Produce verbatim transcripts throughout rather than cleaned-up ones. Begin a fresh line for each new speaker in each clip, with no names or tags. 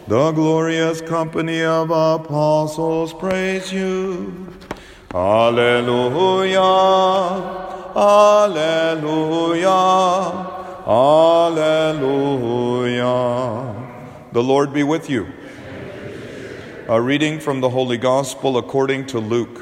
The glorious company of apostles praise you. Alleluia, alleluia, alleluia. The Lord be with you. A reading from the Holy Gospel according to Luke.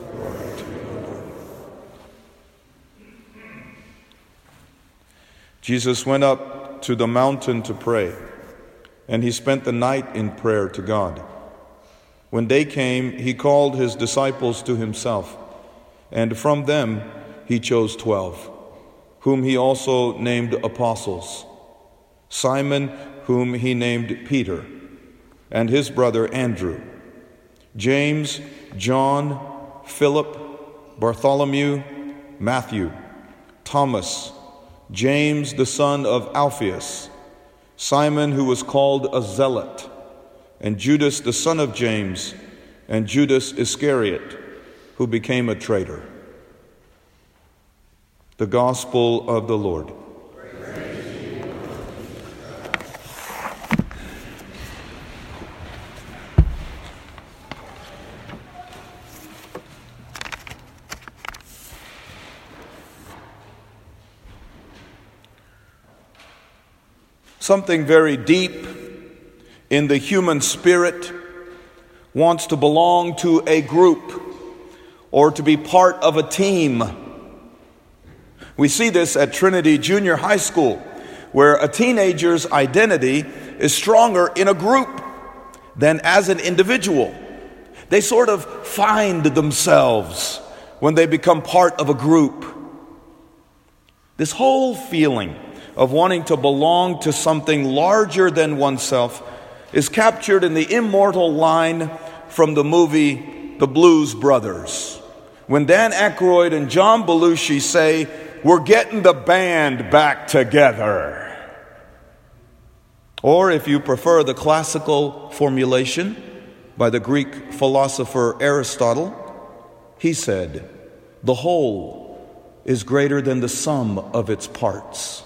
Jesus went up to the mountain to pray, and he spent the night in prayer to God. When day came, he called his disciples to himself, and from them he chose twelve, whom he also named apostles: Simon, whom he named Peter, and his brother Andrew, James, John, Philip, Bartholomew, Matthew, Thomas, James the son of Alphaeus, Simon who was called a zealot, and Judas the son of James, and Judas Iscariot, who became a traitor. The Gospel of the Lord. Something very deep in the human spirit wants to belong to a group or to be part of a team. We see this at Trinity Junior High School, where a teenager's identity is stronger in a group than as an individual. They sort of find themselves when they become part of a group. This whole feeling of wanting to belong to something larger than oneself is captured in the immortal line from the movie The Blues Brothers, when Dan Aykroyd and John Belushi say, "We're getting the band back together." Or if you prefer the classical formulation by the Greek philosopher Aristotle, he said, "The whole is greater than the sum of its parts."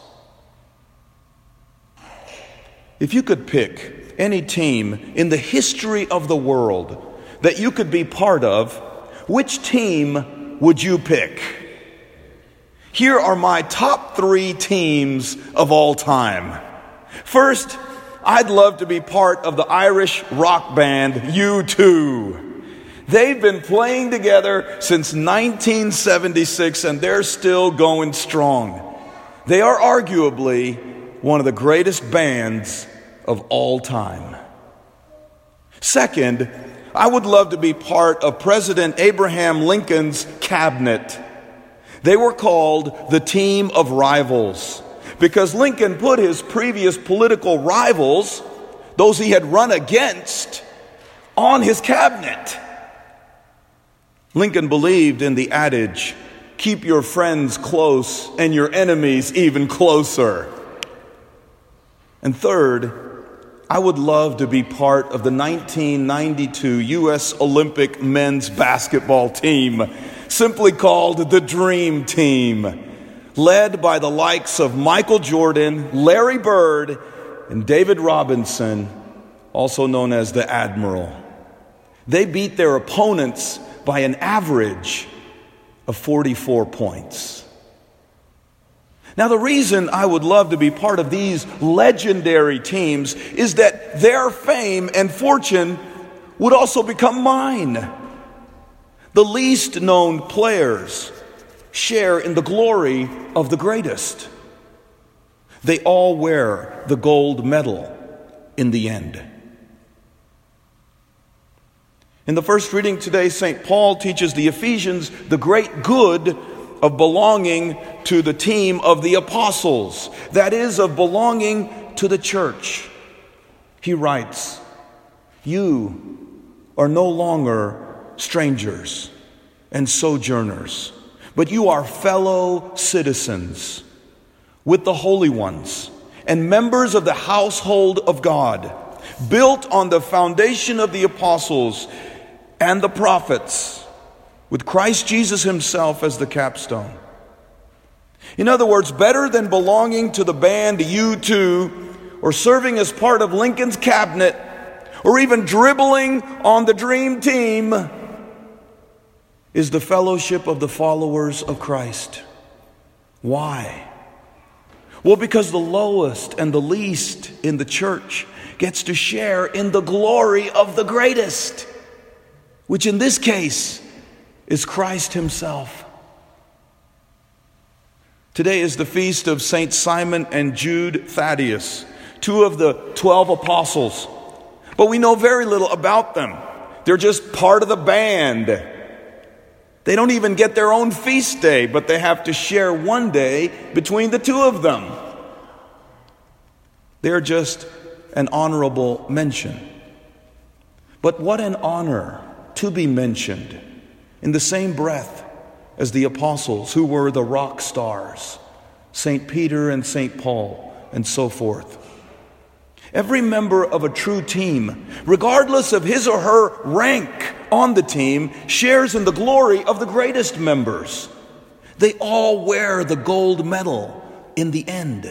If you could pick any team in the history of the world that you could be part of, which team would you pick? Here are my top three teams of all time. First, I'd love to be part of the Irish rock band U two. They've been playing together since nineteen seventy-six, and they're still going strong. They are arguably one of the greatest bands of all time. Second, I would love to be part of President Abraham Lincoln's cabinet. They were called the Team of Rivals because Lincoln put his previous political rivals, those he had run against, on his cabinet. Lincoln believed in the adage, "Keep your friends close and your enemies even closer." And third, I would love to be part of the nineteen ninety-two U S Olympic men's basketball team, simply called the Dream Team, led by the likes of Michael Jordan, Larry Bird, and David Robinson, also known as the Admiral. They beat their opponents by an average of forty-four points. Now, the reason I would love to be part of these legendary teams is that their fame and fortune would also become mine. The least known players share in the glory of the greatest. They all wear the gold medal in the end. In the first reading today, Saint Paul teaches the Ephesians the great good of belonging to the team of the apostles, that is, of belonging to the church. He writes, "You are no longer strangers and sojourners, but you are fellow citizens with the holy ones and members of the household of God, built on the foundation of the apostles and the prophets, with Christ Jesus himself as the capstone." In other words, better than belonging to the band U two or serving as part of Lincoln's cabinet or even dribbling on the dream team is the fellowship of the followers of Christ. Why? Well, because the lowest and the least in the church gets to share in the glory of the greatest, which in this case is Christ himself. Today is the feast of Saint Simon and Jude Thaddeus, two of the twelve apostles. But we know very little about them. They're just part of the band. They don't even get their own feast day, but they have to share one day between the two of them. They're just an honorable mention. But what an honor to be mentioned in the same breath as the apostles who were the rock stars, Saint Peter and Saint Paul, and so forth. Every member of a true team, regardless of his or her rank on the team, shares in the glory of the greatest members. They all wear the gold medal in the end.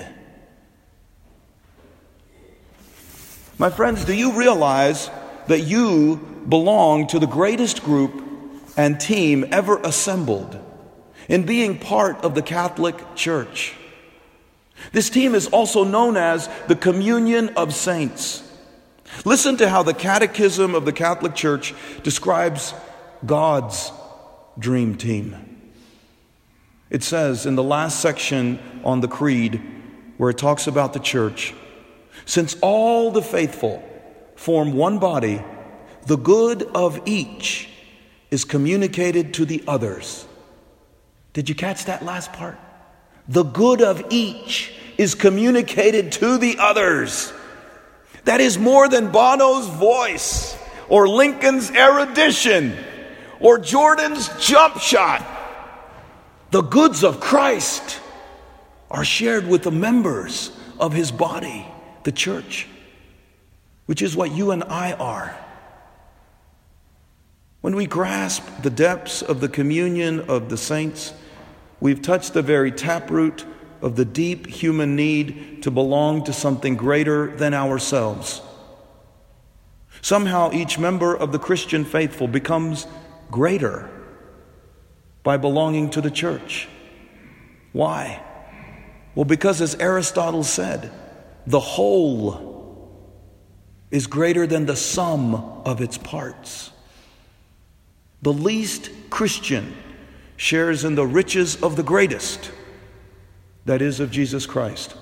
My friends, do you realize that you belong to the greatest group and team ever assembled in being part of the Catholic Church? This team is also known as the Communion of Saints. Listen to how the Catechism of the Catholic Church describes God's dream team. It says in the last section on the Creed, where it talks about the church, since all the faithful form one body, the good of each is communicated to the others. Did you catch that last part? The good of each is communicated to the others. That is more than Bono's voice, or Lincoln's erudition, or Jordan's jump shot. The goods of Christ are shared with the members of his body, the church, which is what you and I are. When we grasp the depths of the communion of the saints, we've touched the very taproot of the deep human need to belong to something greater than ourselves. Somehow each member of the Christian faithful becomes greater by belonging to the church. Why? Well, because as Aristotle said, the whole is greater than the sum of its parts. The least Christian shares in the riches of the greatest, that is, of Jesus Christ.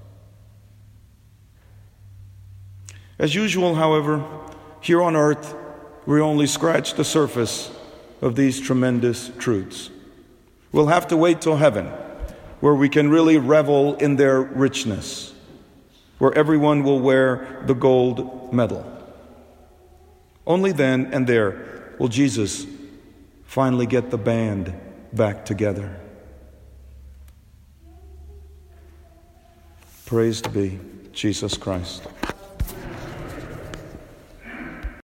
As usual, however, here on earth, we only scratch the surface of these tremendous truths. We'll have to wait till heaven, where we can really revel in their richness, where everyone will wear the gold medal. Only then and there will Jesus finally get the band back together. Praise be Jesus Christ.